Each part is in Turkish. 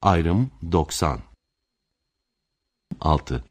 Ayrım 90. 6.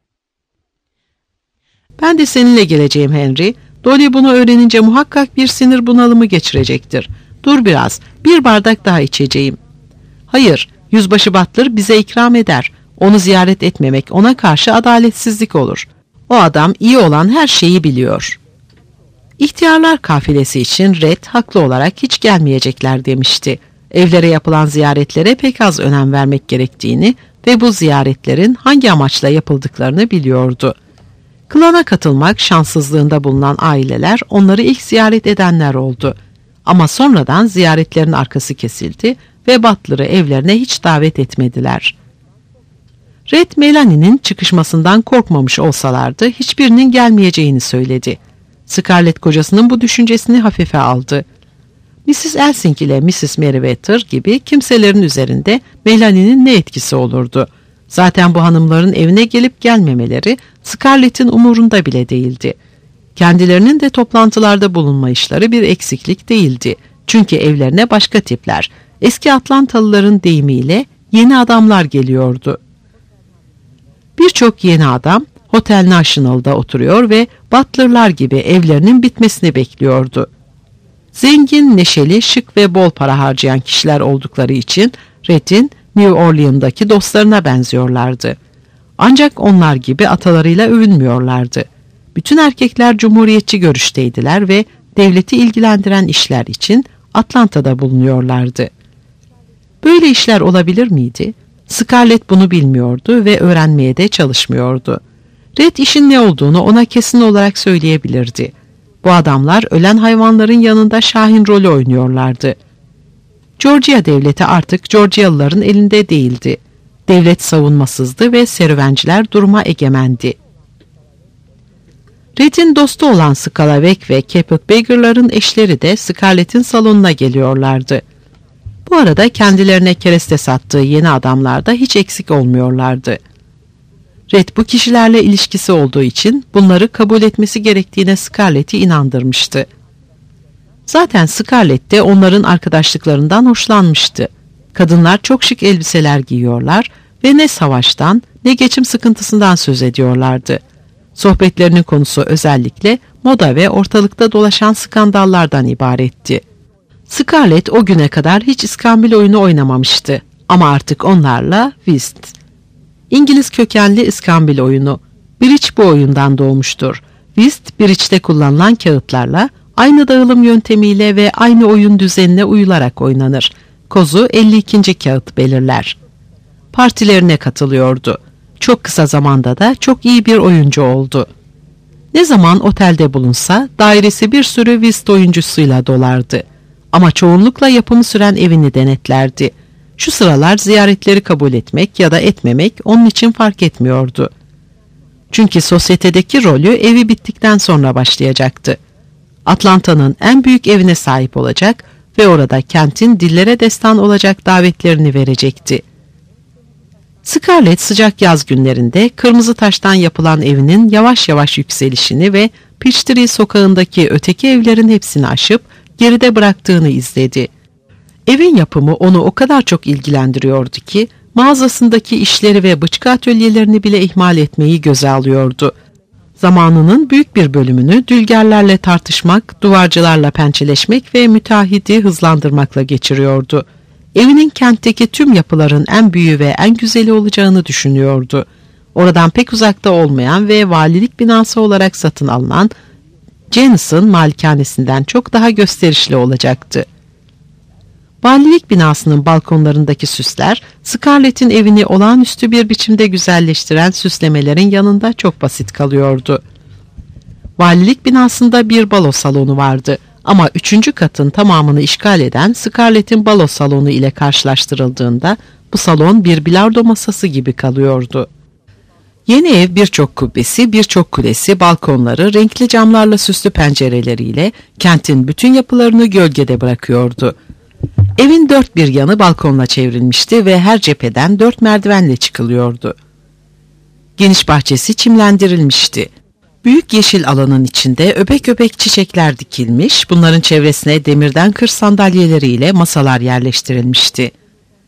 Ben de seninle geleceğim Henry. Dolly bunu öğrenince muhakkak bir sinir bunalımı geçirecektir. Dur biraz, bir bardak daha içeceğim. Hayır, Yüzbaşı Butler bize ikram eder. Onu ziyaret etmemek ona karşı adaletsizlik olur. O adam iyi olan her şeyi biliyor. İhtiyarlar kafilesi için Red haklı olarak hiç gelmeyecekler demişti. Evlere yapılan ziyaretlere pek az önem vermek gerektiğini ve bu ziyaretlerin hangi amaçla yapıldıklarını biliyordu. Klana katılmak şanssızlığında bulunan aileler onları ilk ziyaret edenler oldu. Ama sonradan ziyaretlerin arkası kesildi ve Butler'ı evlerine hiç davet etmediler. Red, Melanie'nin çıkışmasından korkmamış olsalardı hiçbirinin gelmeyeceğini söyledi. Scarlett kocasının bu düşüncesini hafife aldı. Mrs. Elsing ile Mrs. Merriweather gibi kimselerin üzerinde Melanie'nin ne etkisi olurdu? Zaten bu hanımların evine gelip gelmemeleri Scarlett'in umurunda bile değildi. Kendilerinin de toplantılarda bulunma işleri bir eksiklik değildi. Çünkü evlerine başka tipler, eski Atlantalıların deyimiyle yeni adamlar geliyordu. Birçok yeni adam Hotel National'da oturuyor ve Butler'lar gibi evlerinin bitmesini bekliyordu. Zengin, neşeli, şık ve bol para harcayan kişiler oldukları için Red'in New Orleans'daki dostlarına benziyorlardı. Ancak onlar gibi atalarıyla övünmüyorlardı. Bütün erkekler cumhuriyetçi görüşteydiler ve devleti ilgilendiren işler için Atlanta'da bulunuyorlardı. Böyle işler olabilir miydi? Scarlett bunu bilmiyordu ve öğrenmeye de çalışmıyordu. Red işin ne olduğunu ona kesin olarak söyleyebilirdi. Bu adamlar ölen hayvanların yanında şahin rolü oynuyorlardı. Georgia devleti artık Georgialıların elinde değildi. Devlet savunmasızdı ve serüvenciler duruma egemendi. Red'in dostu olan Scala Beck ve Caput Beggar'ların eşleri de Scarlett'in salonuna geliyorlardı. Bu arada kendilerine kereste sattığı yeni adamlar da hiç eksik olmuyorlardı. Red bu kişilerle ilişkisi olduğu için bunları kabul etmesi gerektiğine Scarlett'i inandırmıştı. Zaten Scarlett de onların arkadaşlıklarından hoşlanmıştı. Kadınlar çok şık elbiseler giyiyorlar ve ne savaştan ne geçim sıkıntısından söz ediyorlardı. Sohbetlerinin konusu özellikle moda ve ortalıkta dolaşan skandallardan ibaretti. Scarlett o güne kadar hiç iskambil oyunu oynamamıştı ama artık onlarla whist. İngiliz kökenli iskambil oyunu. Bridge bu oyundan doğmuştur. Whist, bridge'de kullanılan kağıtlarla aynı dağılım yöntemiyle ve aynı oyun düzenine uyularak oynanır. Kozu 52. kağıt belirler. Partilerine katılıyordu. Çok kısa zamanda da çok iyi bir oyuncu oldu. Ne zaman otelde bulunsa dairesi bir sürü whist oyuncusuyla dolardı. Ama çoğunlukla yapımı süren evini denetlerdi. Şu sıralar ziyaretleri kabul etmek ya da etmemek onun için fark etmiyordu. Çünkü sosyetedeki rolü evi bittikten sonra başlayacaktı. Atlanta'nın en büyük evine sahip olacak ve orada kentin dillere destan olacak davetlerini verecekti. Scarlett sıcak yaz günlerinde Kırmızı Taş'tan yapılan evinin yavaş yavaş yükselişini ve Peachtree sokağındaki öteki evlerin hepsini aşıp geride bıraktığını izledi. Evin yapımı onu o kadar çok ilgilendiriyordu ki mağazasındaki işleri ve bıçkı atölyelerini bile ihmal etmeyi göze alıyordu. Zamanının büyük bir bölümünü dülgerlerle tartışmak, duvarcılarla pençeleşmek ve müteahhidi hızlandırmakla geçiriyordu. Evinin kentteki tüm yapıların en büyüğü ve en güzeli olacağını düşünüyordu. Oradan pek uzakta olmayan ve valilik binası olarak satın alınan Janice'ın malikanesinden çok daha gösterişli olacaktı. Valilik binasının balkonlarındaki süsler, Scarlett'in evini olağanüstü bir biçimde güzelleştiren süslemelerin yanında çok basit kalıyordu. Valilik binasında bir balo salonu vardı ama 3. katın tamamını işgal eden Scarlett'in balo salonu ile karşılaştırıldığında bu salon bir bilardo masası gibi kalıyordu. Yeni ev birçok kubbesi, birçok kulesi, balkonları, renkli camlarla süslü pencereleriyle kentin bütün yapılarını gölgede bırakıyordu. Evin dört bir yanı balkonla çevrilmişti ve her cepheden 4 merdivenle çıkılıyordu. Geniş bahçesi çimlendirilmişti. Büyük yeşil alanın içinde öbek öbek çiçekler dikilmiş, bunların çevresine demirden kır sandalyeleriyle masalar yerleştirilmişti.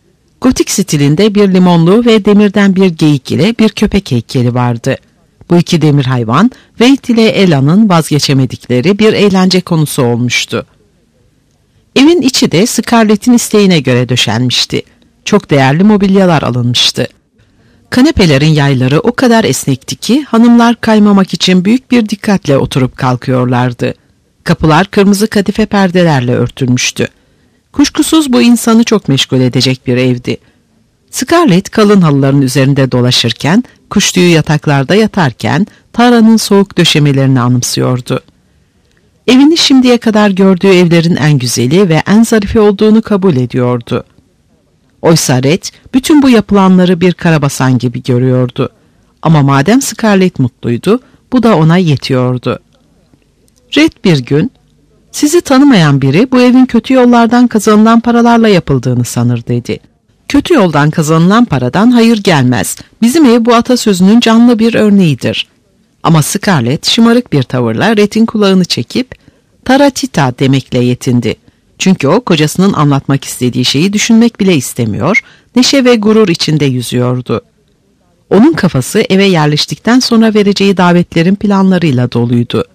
Gotik stilinde bir limonlu ve demirden bir geyik ile bir köpek heykeli vardı. Bu iki demir hayvan, Wade ile Ella'nın vazgeçemedikleri bir eğlence konusu olmuştu. Evin içi de Scarlett'in isteğine göre döşenmişti. Çok değerli mobilyalar alınmıştı. Kanepelerin yayları o kadar esnekti ki hanımlar kaymamak için büyük bir dikkatle oturup kalkıyorlardı. Kapılar kırmızı kadife perdelerle örtülmüştü. Kuşkusuz bu insanı çok meşgul edecek bir evdi. Scarlett kalın halıların üzerinde dolaşırken, kuş tüyü yataklarda yatarken Tara'nın soğuk döşemelerini anımsıyordu. Evini şimdiye kadar gördüğü evlerin en güzeli ve en zarifi olduğunu kabul ediyordu. Oysa Red bütün bu yapılanları bir karabasan gibi görüyordu. Ama madem Scarlett mutluydu, bu da ona yetiyordu. Red bir gün, "Sizi tanımayan biri bu evin kötü yollardan kazanılan paralarla yapıldığını sanır," dedi. "Kötü yoldan kazanılan paradan hayır gelmez. Bizim ev bu atasözünün canlı bir örneğidir." Ama Scarlett şımarık bir tavırla Red'in kulağını çekip "Taratita" demekle yetindi. Çünkü o kocasının anlatmak istediği şeyi düşünmek bile istemiyor, neşe ve gurur içinde yüzüyordu. Onun kafası eve yerleştikten sonra vereceği davetlerin planlarıyla doluydu.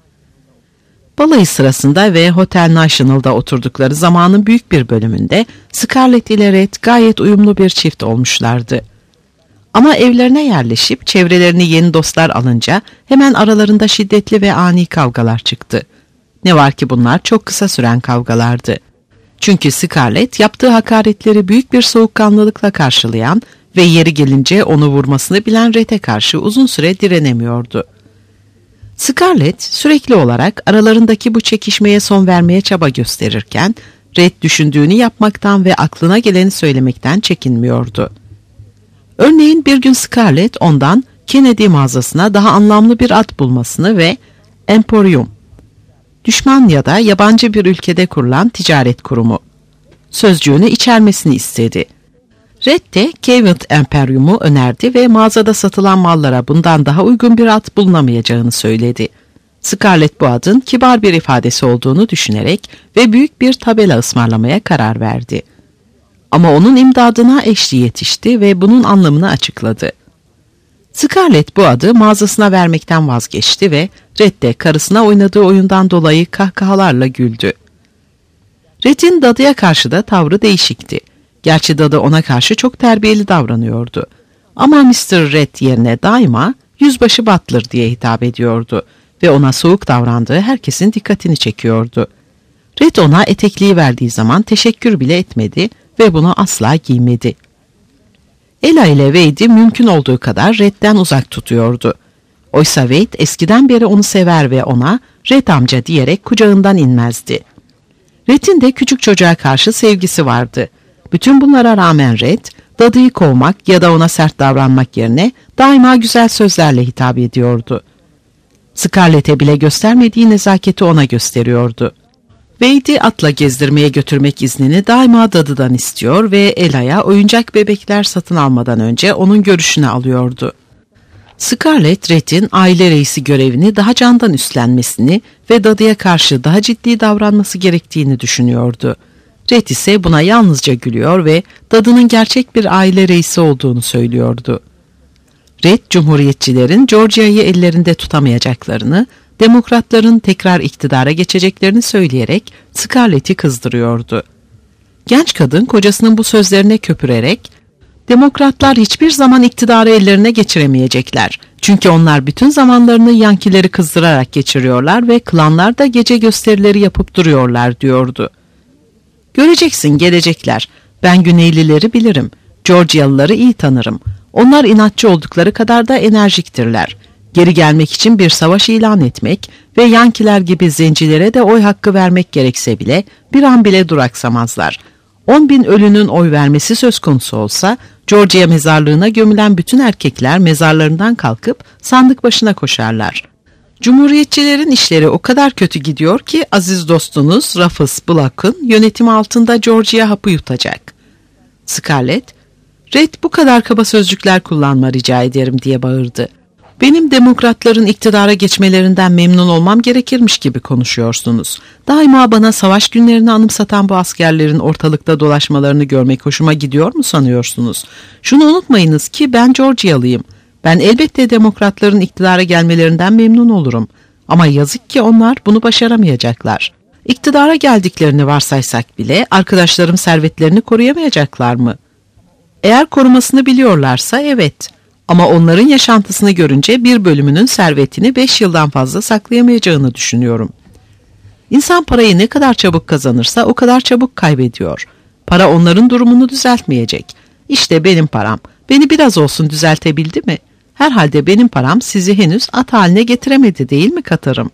Balayı sırasında ve Hotel National'da oturdukları zamanın büyük bir bölümünde Scarlett ile Red gayet uyumlu bir çift olmuşlardı. Ama evlerine yerleşip çevrelerini yeni dostlar alınca hemen aralarında şiddetli ve ani kavgalar çıktı. Ne var ki bunlar çok kısa süren kavgalardı. Çünkü Scarlett yaptığı hakaretleri büyük bir soğukkanlılıkla karşılayan ve yeri gelince onu vurmasını bilen Red'e karşı uzun süre direnemiyordu. Scarlett sürekli olarak aralarındaki bu çekişmeye son vermeye çaba gösterirken Red düşündüğünü yapmaktan ve aklına geleni söylemekten çekinmiyordu. Örneğin bir gün Scarlett ondan Kennedy mağazasına daha anlamlı bir ad bulmasını ve Emporium, düşman ya da yabancı bir ülkede kurulan ticaret kurumu sözcüğünü içermesini istedi. Red de Cavent Emporium'u önerdi ve mağazada satılan mallara bundan daha uygun bir ad bulunamayacağını söyledi. Scarlett bu adın kibar bir ifadesi olduğunu düşünerek ve büyük bir tabela ısmarlamaya karar verdi. Ama onun imdadına eşli yetişti ve bunun anlamını açıkladı. Scarlett bu adı mağazasına vermekten vazgeçti ve Red de karısına oynadığı oyundan dolayı kahkahalarla güldü. Red'in dadıya karşı da tavrı değişikti. Gerçi dadı ona karşı çok terbiyeli davranıyordu. Ama Mr. Red yerine daima "Yüzbaşı Butler" diye hitap ediyordu ve ona soğuk davrandığı herkesin dikkatini çekiyordu. Red ona etekliği verdiği zaman teşekkür bile etmedi ve bunu asla giymedi. Ella ile Wade'i mümkün olduğu kadar Red'den uzak tutuyordu. Oysa Wade eskiden beri onu sever ve ona "Red amca" diyerek kucağından inmezdi. Red'in de küçük çocuğa karşı sevgisi vardı. Bütün bunlara rağmen Red, dadıyı kovmak ya da ona sert davranmak yerine daima güzel sözlerle hitap ediyordu. Scarlett'e bile göstermediği nezaketi ona gösteriyordu. Wade'i atla gezdirmeye götürmek iznini daima dadıdan istiyor ve Ella'ya oyuncak bebekler satın almadan önce onun görüşünü alıyordu. Scarlett, Red'in aile reisi görevini daha candan üstlenmesini ve dadıya karşı daha ciddi davranması gerektiğini düşünüyordu. Red ise buna yalnızca gülüyor ve dadının gerçek bir aile reisi olduğunu söylüyordu. Red, Cumhuriyetçilerin Georgia'yı ellerinde tutamayacaklarını, Demokratların tekrar iktidara geçeceklerini söyleyerek Scarlett'i kızdırıyordu. Genç kadın kocasının bu sözlerine köpürerek, "Demokratlar hiçbir zaman iktidarı ellerine geçiremeyecekler. Çünkü onlar bütün zamanlarını Yankileri kızdırarak geçiriyorlar ve klanlar da gece gösterileri yapıp duruyorlar," diyordu. "Göreceksin, gelecekler. Ben Güneylileri bilirim. Georgialıları iyi tanırım. Onlar inatçı oldukları kadar da enerjiktirler. Geri gelmek için bir savaş ilan etmek ve Yankiler gibi zencilere de oy hakkı vermek gerekse bile bir an bile duraksamazlar. 10.000 ölünün oy vermesi söz konusu olsa, Georgia mezarlığına gömülen bütün erkekler mezarlarından kalkıp sandık başına koşarlar. Cumhuriyetçilerin işleri o kadar kötü gidiyor ki aziz dostunuz Rufus Black'ın yönetimi altında Georgia hapı yutacak." Scarlett, "Red, bu kadar kaba sözcükler kullanma rica ederim," diye bağırdı. Benim demokratların iktidara geçmelerinden memnun olmam gerekirmiş gibi konuşuyorsunuz. Daima bana savaş günlerini anımsatan bu askerlerin ortalıkta dolaşmalarını görmek hoşuma gidiyor mu sanıyorsunuz? Şunu unutmayınız ki ben Georgialıyım. Ben elbette demokratların iktidara gelmelerinden memnun olurum. Ama yazık ki onlar bunu başaramayacaklar. İktidara geldiklerini varsaysak bile arkadaşlarım servetlerini koruyamayacaklar mı? Eğer korumasını biliyorlarsa evet. Ama onların yaşantısını görünce bir bölümünün servetini 5 yıldan fazla saklayamayacağını düşünüyorum. İnsan parayı ne kadar çabuk kazanırsa o kadar çabuk kaybediyor. Para onların durumunu düzeltmeyecek. İşte benim param. Beni biraz olsun düzeltebildi mi? Herhalde benim param sizi henüz at haline getiremedi değil mi Katar'ım?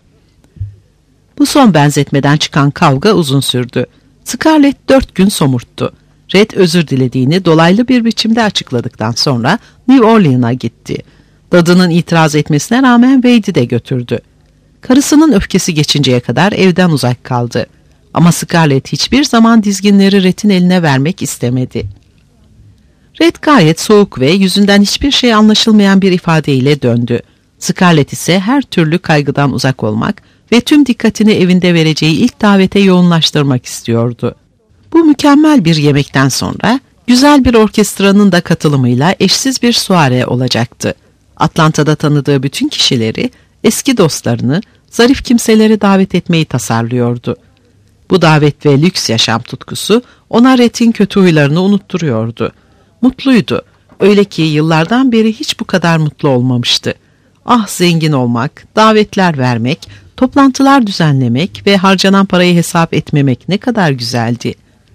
Bu son benzetmeden çıkan kavga uzun sürdü. Scarlett 4 gün somurttu. Red özür dilediğini dolaylı bir biçimde açıkladıktan sonra New Orleans'a gitti. Dadının itiraz etmesine rağmen Wade'i de götürdü. Karısının öfkesi geçinceye kadar evden uzak kaldı. Ama Scarlett hiçbir zaman dizginleri Red'in eline vermek istemedi. Red gayet soğuk ve yüzünden hiçbir şey anlaşılmayan bir ifadeyle döndü. Scarlett ise her türlü kaygıdan uzak olmak ve tüm dikkatini evinde vereceği ilk davete yoğunlaştırmak istiyordu. Bu mükemmel bir yemekten sonra güzel bir orkestranın da katılımıyla eşsiz bir soiree olacaktı. Atlanta'da tanıdığı bütün kişileri, eski dostlarını, zarif kimseleri davet etmeyi tasarlıyordu. Bu davet ve lüks yaşam tutkusu ona Red'in kötü huylarını unutturuyordu. Mutluydu. Öyle ki yıllardan beri hiç bu kadar mutlu olmamıştı. Ah, zengin olmak, davetler vermek, toplantılar düzenlemek ve harcanan parayı hesap etmemek ne kadar güzeldi.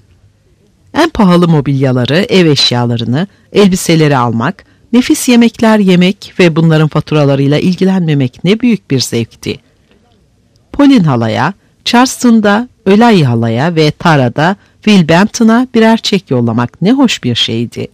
En pahalı mobilyaları, ev eşyalarını, elbiseleri almak, nefis yemekler yemek ve bunların faturalarıyla ilgilenmemek ne büyük bir zevkti. Pauline halaya, Charleston'da Ölay halaya ve Tara'da Wilbampton'a birer çek yollamak ne hoş bir şeydi.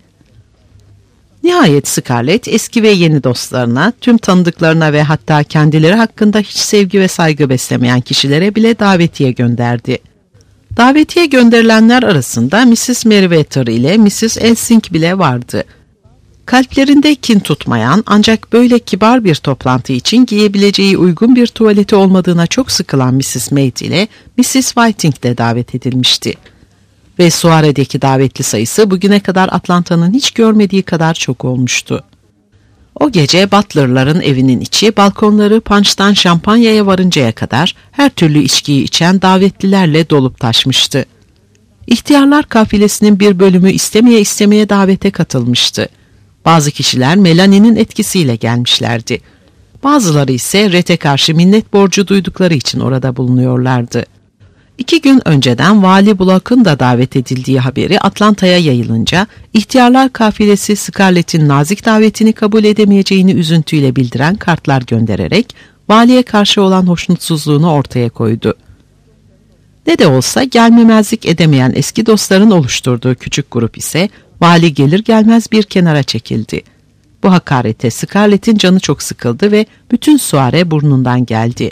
Nihayet Scarlett eski ve yeni dostlarına, tüm tanıdıklarına ve hatta kendileri hakkında hiç sevgi ve saygı beslemeyen kişilere bile davetiye gönderdi. Davetiye gönderilenler arasında Mrs. Meriwether ile Mrs. Elsing bile vardı. Kalplerinde kin tutmayan ancak böyle kibar bir toplantı için giyebileceği uygun bir tuvaleti olmadığına çok sıkılan Mrs. Maid ile Mrs. Whiting de davet edilmişti. Ve soiredeki davetli sayısı bugüne kadar Atlanta'nın hiç görmediği kadar çok olmuştu. O gece Butler'ların evinin içi balkonları punch'tan şampanyaya varıncaya kadar her türlü içkiyi içen davetlilerle dolup taşmıştı. İhtiyarlar kafilesinin bir bölümü istemeye davete katılmıştı. Bazı kişiler Melanie'nin etkisiyle gelmişlerdi. Bazıları ise Red'e karşı minnet borcu duydukları için orada bulunuyorlardı. 2 gün önceden Vali Bullock'un da davet edildiği haberi Atlanta'ya yayılınca ihtiyarlar kafilesi Scarlett'in nazik davetini kabul edemeyeceğini üzüntüyle bildiren kartlar göndererek valiye karşı olan hoşnutsuzluğunu ortaya koydu. Ne de olsa gelmemezlik edemeyen eski dostların oluşturduğu küçük grup ise vali gelir gelmez bir kenara çekildi. Bu hakarete Scarlett'in canı çok sıkıldı ve bütün soare burnundan geldi.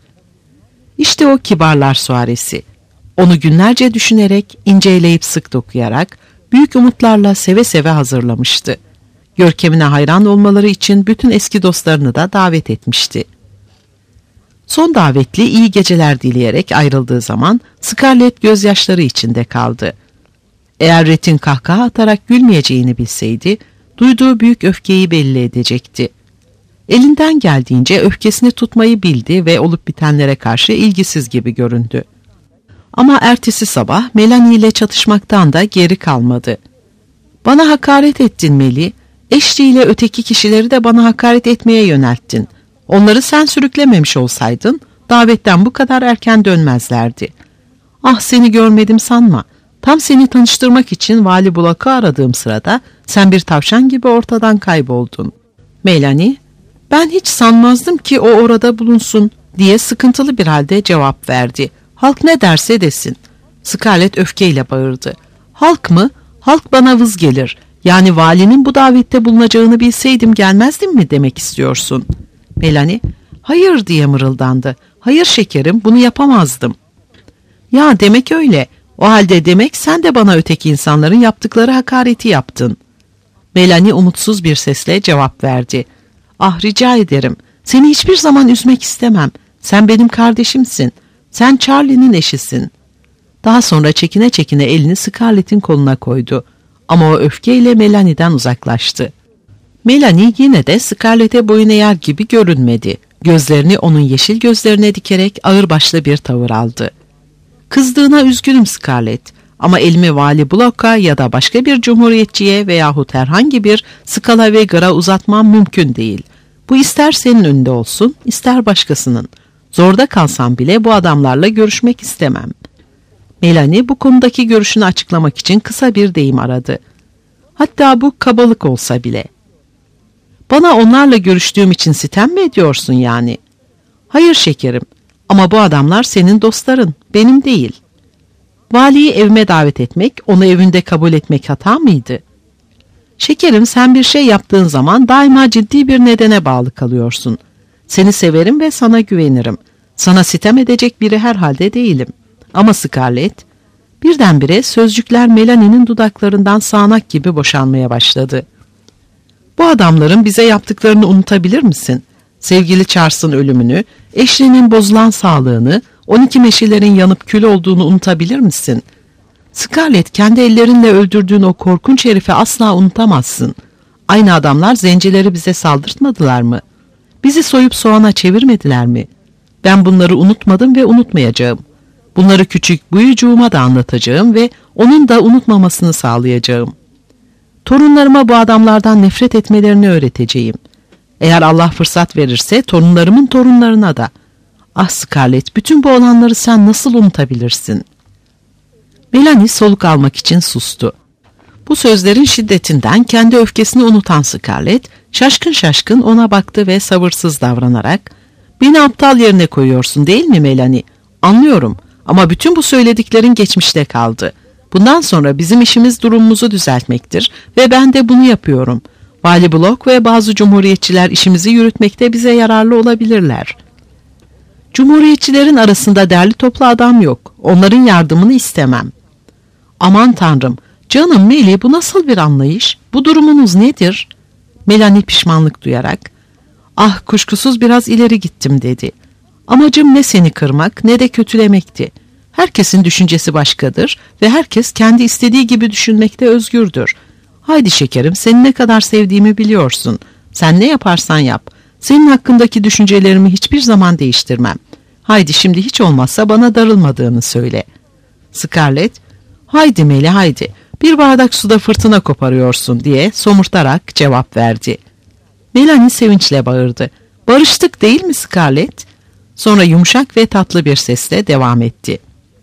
İşte o kibarlar soaresi. Onu günlerce düşünerek, inceleyip sık dokuyarak, büyük umutlarla seve seve hazırlamıştı. Görkemine hayran olmaları için bütün eski dostlarını da davet etmişti. Son davetli iyi geceler dileyerek ayrıldığı zaman Scarlett gözyaşları içinde kaldı. Eğer Red'in kahkaha atarak gülmeyeceğini bilseydi, duyduğu büyük öfkeyi belli edecekti. Elinden geldiğince öfkesini tutmayı bildi ve olup bitenlere karşı ilgisiz gibi göründü. Ama ertesi sabah Melanie ile çatışmaktan da geri kalmadı. "Bana hakaret ettin Meli, eşliğiyle öteki kişileri de bana hakaret etmeye yönelttin. Onları sen sürüklememiş olsaydın davetten bu kadar erken dönmezlerdi. Ah, seni görmedim sanma. Tam seni tanıştırmak için Vali Bullock'u aradığım sırada sen bir tavşan gibi ortadan kayboldun." Melanie, "Ben hiç sanmazdım ki o orada bulunsun," diye sıkıntılı bir halde cevap verdi. "Halk ne derse desin." Scarlett öfkeyle bağırdı. "Halk mı? Halk bana vız gelir. Yani valinin bu davette bulunacağını bilseydim gelmezdim mi demek istiyorsun?" Melanie, "Hayır," diye mırıldandı. "Hayır şekerim, bunu yapamazdım." "Ya demek öyle. O halde demek sen de bana öteki insanların yaptıkları hakareti yaptın." Melanie umutsuz bir sesle cevap verdi. Ah, rica ederim. Seni hiçbir zaman üzmek istemem. Sen benim kardeşimsin. Sen Charlie'nin eşisin. Daha sonra çekine çekine elini Scarlett'in koluna koydu. Ama o öfkeyle Melanie'den uzaklaştı. Melanie yine de Scarlett'e boyun eğer gibi görünmedi. Gözlerini onun yeşil gözlerine dikerek ağırbaşlı bir tavır aldı. Kızdığına üzgünüm Scarlett. Ama elimi Vali Block'a ya da başka bir cumhuriyetçiye veyahut herhangi bir Scalawager'a uzatmam mümkün değil. Bu ister senin önünde olsun, ister başkasının. Zorda kalsam bile bu adamlarla görüşmek istemem. Melanie bu konudaki görüşünü açıklamak için kısa bir deyim aradı. Hatta bu kabalık olsa bile. Bana onlarla görüştüğüm için sitem mi ediyorsun yani? Hayır şekerim, ama bu adamlar senin dostların, benim değil. Valiyi evime davet etmek, onu evinde kabul etmek hata mıydı? Şekerim, sen bir şey yaptığın zaman daima ciddi bir nedene bağlı kalıyorsun. Seni severim ve sana güvenirim. Sana sitem edecek biri herhalde değilim. Ama Scarlett, birdenbire sözcükler Melanie'nin dudaklarından sağanak gibi boşanmaya başladı. Bu adamların bize yaptıklarını unutabilir misin? Sevgili Charles'ın ölümünü, eşliğinin bozulan sağlığını, 12 meşelerin yanıp kül olduğunu unutabilir misin? Scarlett, kendi ellerinle öldürdüğün o korkunç herifi asla unutamazsın. Aynı adamlar zencileri bize saldırtmadılar mı? Bizi soyup soğana çevirmediler mi? Ben bunları unutmadım ve unutmayacağım. Bunları küçük buyucuğuma da anlatacağım ve onun da unutmamasını sağlayacağım. Torunlarıma bu adamlardan nefret etmelerini öğreteceğim. Eğer Allah fırsat verirse torunlarımın torunlarına da. Ah Scarlett, bütün bu olanları sen nasıl unutabilirsin? Melanie soluk almak için sustu. Bu sözlerin şiddetinden kendi öfkesini unutan Scarlett, şaşkın şaşkın ona baktı ve sabırsız davranarak, "Beni aptal yerine koyuyorsun değil mi Melanie? Anlıyorum ama bütün bu söylediklerin geçmişte kaldı. Bundan sonra bizim işimiz durumumuzu düzeltmektir ve ben de bunu yapıyorum. Vali Block ve bazı cumhuriyetçiler işimizi yürütmekte bize yararlı olabilirler. Cumhuriyetçilerin arasında derli toplu adam yok. Onların yardımını istemem." "Aman Tanrım, canım Melly, bu nasıl bir anlayış? Bu durumunuz nedir?" Melanie pişmanlık duyarak, "Ah, kuşkusuz biraz ileri gittim," dedi. "Amacım ne seni kırmak ne de kötülemekti. Herkesin düşüncesi başkadır ve herkes kendi istediği gibi düşünmekte özgürdür. Haydi şekerim, seni ne kadar sevdiğimi biliyorsun. Sen ne yaparsan yap. Senin hakkındaki düşüncelerimi hiçbir zaman değiştirmem. Haydi şimdi hiç olmazsa bana darılmadığını söyle." Scarlett, "Haydi Melly, haydi. Bir bardak suda fırtına koparıyorsun," diye somurtarak cevap verdi. Melanie sevinçle bağırdı. "Barıştık değil mi Scarlett?" Sonra yumuşak ve tatlı bir sesle devam etti.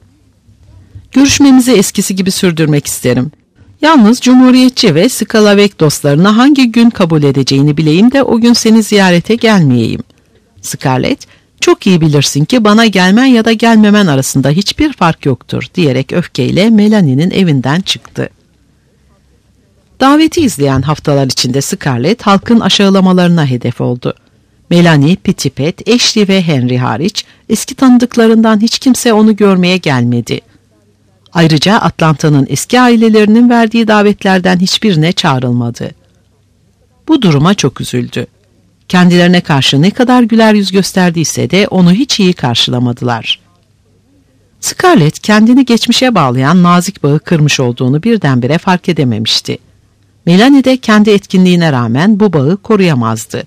"Görüşmemizi eskisi gibi sürdürmek isterim. Yalnız Cumhuriyetçi ve Scalawag dostlarına hangi gün kabul edeceğini bileyim de o gün seni ziyarete gelmeyeyim." Scarlett, "Çok iyi bilirsin ki bana gelmen ya da gelmemen arasında hiçbir fark yoktur," diyerek öfkeyle Melanie'nin evinden çıktı. Daveti izleyen haftalar içinde Scarlett halkın aşağılamalarına hedef oldu. Melanie, Pitipet, Ashley ve Henry hariç eski tanıdıklarından hiç kimse onu görmeye gelmedi. Ayrıca Atlanta'nın eski ailelerinin verdiği davetlerden hiçbirine çağrılmadı. Bu duruma çok üzüldü. Kendilerine karşı ne kadar güler yüz gösterdiyse de onu hiç iyi karşılamadılar. Scarlett kendini geçmişe bağlayan nazik bağı kırmış olduğunu birdenbire fark edememişti. Melanie de kendi etkinliğine rağmen bu bağı koruyamazdı.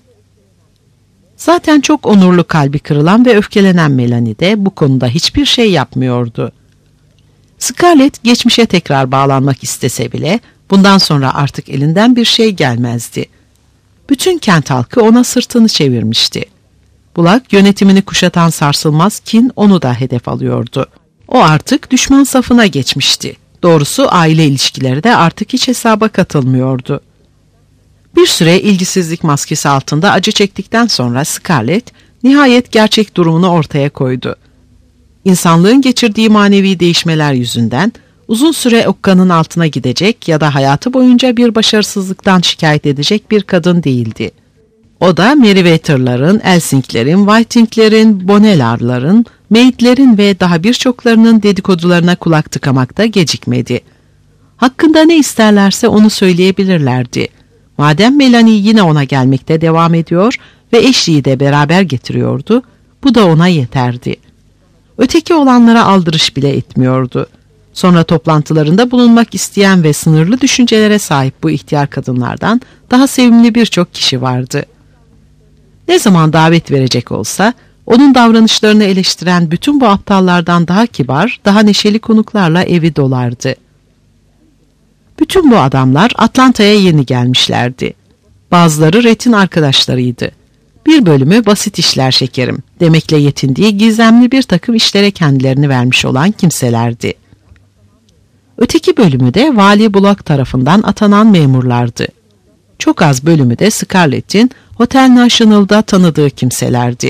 Zaten çok onurlu kalbi kırılan ve öfkelenen Melanie de bu konuda hiçbir şey yapmıyordu. Scarlett geçmişe tekrar bağlanmak istese bile bundan sonra artık elinden bir şey gelmezdi. Bütün kent halkı ona sırtını çevirmişti. Bulak yönetimini kuşatan sarsılmaz kin onu da hedef alıyordu. O artık düşman safına geçmişti. Doğrusu aile ilişkileri de artık hiç hesaba katılmıyordu. Bir süre ilgisizlik maskesi altında acı çektikten sonra Scarlett nihayet gerçek durumunu ortaya koydu. İnsanlığın geçirdiği manevi değişmeler yüzünden uzun süre okkanın altına gidecek ya da hayatı boyunca bir başarısızlıktan şikayet edecek bir kadın değildi. O da Meriwether'ların, Elsing'lerin, Whiting'lerin, Bonnellar'ların, Maid'lerin ve daha birçoklarının dedikodularına kulak tıkamakta gecikmedi. Hakkında ne isterlerse onu söyleyebilirlerdi. Madem Melanie yine ona gelmekte devam ediyor ve eşliği de beraber getiriyordu, bu da ona yeterdi. Öteki olanlara aldırış bile etmiyordu. Sonra toplantılarında bulunmak isteyen ve sınırlı düşüncelere sahip bu ihtiyar kadınlardan daha sevimli birçok kişi vardı. Ne zaman davet verecek olsa, onun davranışlarını eleştiren bütün bu aptallardan daha kibar, daha neşeli konuklarla evi dolardı. Bütün bu adamlar Atlanta'ya yeni gelmişlerdi. Bazıları Rhett'in arkadaşlarıydı. Bir bölümü basit işler şekerim demekle yetindiği gizemli bir takım işlere kendilerini vermiş olan kimselerdi. Öteki bölümü de Vali Bullock tarafından atanan memurlardı. Çok az bölümü de Scarlett'in Hotel National'da tanıdığı kimselerdi.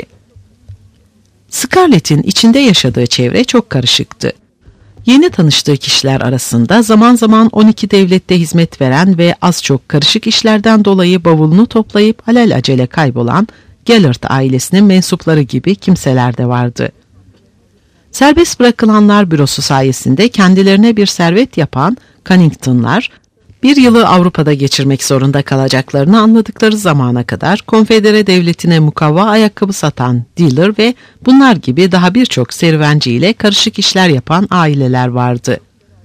Scarlett'in içinde yaşadığı çevre çok karışıktı. Yeni tanıştığı kişiler arasında zaman zaman 12 devlette hizmet veren ve az çok karışık işlerden dolayı bavulunu toplayıp alelacele kaybolan Gellert ailesinin mensupları gibi kimseler de vardı. Serbest bırakılanlar bürosu sayesinde kendilerine bir servet yapan Cunnington'lar, bir yılı Avrupa'da geçirmek zorunda kalacaklarını anladıkları zamana kadar Konfedere Devleti'ne mukavva ayakkabı satan dealer ve bunlar gibi daha birçok serüvenci ile karışık işler yapan aileler vardı.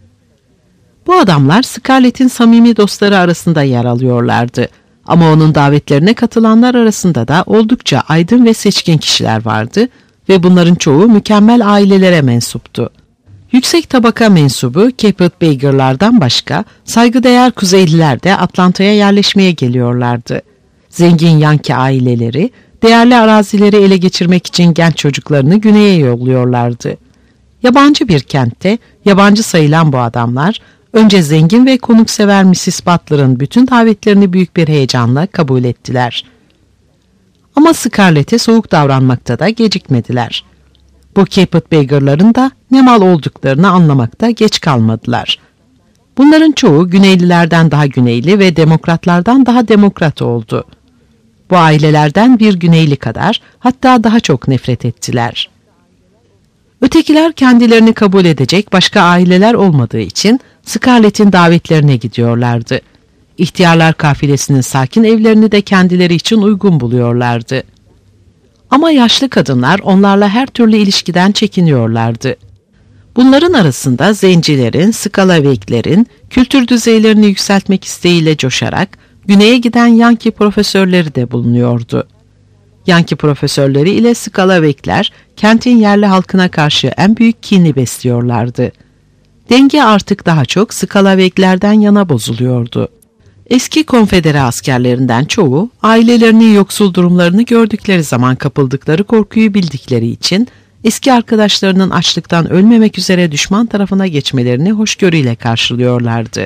Bu adamlar Scarlett'in samimi dostları arasında yer alıyorlardı. Ama onun davetlerine katılanlar arasında da oldukça aydın ve seçkin kişiler vardı ve bunların çoğu mükemmel ailelere mensuptu. Yüksek tabaka mensubu Caput Baker'lardan başka saygıdeğer Kuzeyliler de Atlanta'ya yerleşmeye geliyorlardı. Zengin Yankee aileleri değerli arazileri ele geçirmek için genç çocuklarını güneye yolluyorlardı. Yabancı bir kentte yabancı sayılan bu adamlar önce zengin ve konuksever Mrs. Butler'ın bütün davetlerini büyük bir heyecanla kabul ettiler. Ama Scarlett'e soğuk davranmakta da gecikmediler. Bu Caput Baker'ların da ne mal olduklarını anlamakta geç kalmadılar. Bunların çoğu Güneylilerden daha Güneyli ve Demokratlardan daha Demokrat oldu. Bu ailelerden bir Güneyli kadar, hatta daha çok nefret ettiler. Ötekiler kendilerini kabul edecek başka aileler olmadığı için Scarlett'in davetlerine gidiyorlardı. İhtiyarlar kafilesinin sakin evlerini de kendileri için uygun buluyorlardı. Ama yaşlı kadınlar onlarla her türlü ilişkiden çekiniyorlardı. Bunların arasında zencilerin, Skalaviklerin kültür düzeylerini yükseltmek isteğiyle coşarak güneye giden Yankee profesörleri de bulunuyordu. Yankee profesörleri ile Skalavikler kentin yerli halkına karşı en büyük kini besliyorlardı. Denge artık daha çok Skalaviklerden yana bozuluyordu. Eski konfedere askerlerinden çoğu ailelerinin yoksul durumlarını gördükleri zaman kapıldıkları korkuyu bildikleri için eski arkadaşlarının açlıktan ölmemek üzere düşman tarafına geçmelerini hoşgörüyle karşılıyorlardı.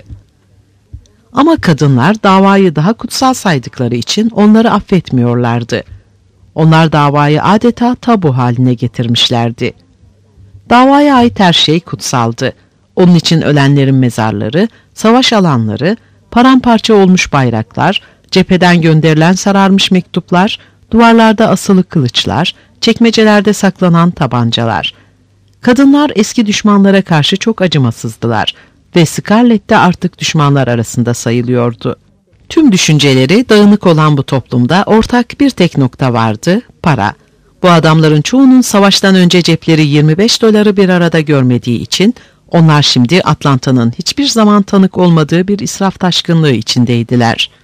Ama kadınlar davayı daha kutsal saydıkları için onları affetmiyorlardı. Onlar davayı adeta tabu haline getirmişlerdi. Davaya ait her şey kutsaldı. Onun için ölenlerin mezarları, savaş alanları, paramparça olmuş bayraklar, cepheden gönderilen sararmış mektuplar, duvarlarda asılı kılıçlar, çekmecelerde saklanan tabancalar. Kadınlar eski düşmanlara karşı çok acımasızdılar ve Scarlett de artık düşmanlar arasında sayılıyordu. Tüm düşünceleri dağınık olan bu toplumda ortak bir tek nokta vardı, para. Bu adamların çoğunun savaştan önce cepleri 25 doları bir arada görmediği için onlar şimdi Atlanta'nın hiçbir zaman tanık olmadığı bir israf taşkınlığı içindeydiler.